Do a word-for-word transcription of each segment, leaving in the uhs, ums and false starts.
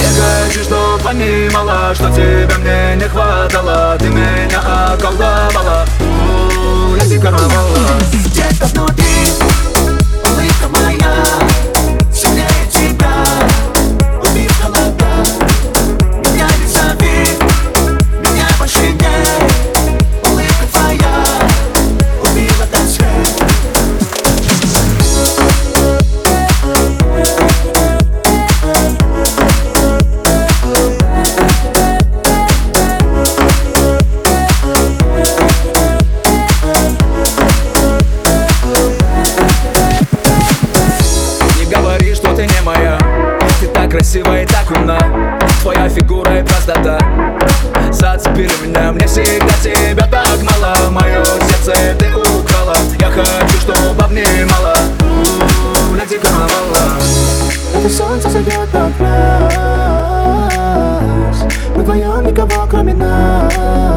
Я хочу, чтоб понимала, что тебя мне не хватало. Ты меня околдовала, у-у-у, я дико рвалась. Где-то внутри улыбка моя сильнее тебя убив холода. Меня не зови, меня больше нет. Улыбка твоя убила до свет. Что ты не моя, ты так красива и так умна. Твоя фигура и простота зацепили меня, мне всегда тебя так мало. Мое сердце ты украла, я хочу, чтоб обнимала, у-у-у, я дико рвала. Это солнце зайдет на пляж, мы вдвоем никого кроме нас.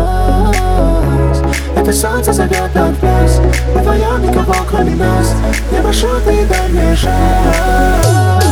Это солнце зайдет на пляж, мы вдвоем никого кроме нас. Я прошу, ты дай мне шанс.